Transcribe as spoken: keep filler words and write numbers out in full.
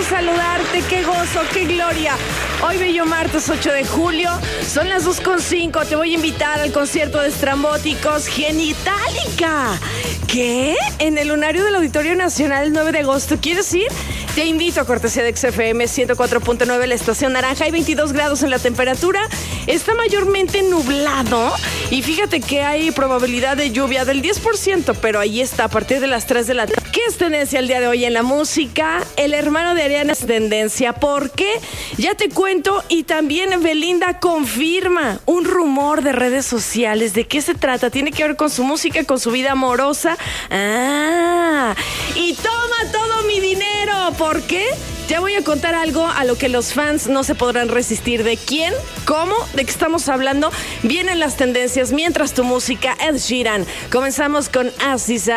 saludarte, qué gozo, qué gloria. Hoy bello martes ocho de julio, son las dos con cinco, te voy a invitar al concierto de Estrambóticos Genitalica. ¿Qué? En el lunario del Auditorio Nacional el nueve de agosto, ¿quieres ir? Te invito a cortesía de X F M ciento cuatro punto nueve, la estación naranja, hay veintidós grados en la temperatura, está mayormente nublado y fíjate que hay probabilidad de lluvia del diez por ciento, pero ahí está a partir de las tres de la tarde. ¿Qué es tendencia el día de hoy en la música? El hermano de Ariana es tendencia. ¿Por qué? Ya te cuento. Y también Belinda confirma un rumor de redes sociales. ¿De qué se trata? Tiene que ver con su música, con su vida amorosa. Ah, y toma todo mi dinero. ¿Por qué? Ya voy a contar algo a lo que los fans no se podrán resistir. ¿De quién? ¿Cómo? ¿De qué estamos hablando? Vienen las tendencias mientras tu música, Ed Sheeran. Comenzamos con Aziza.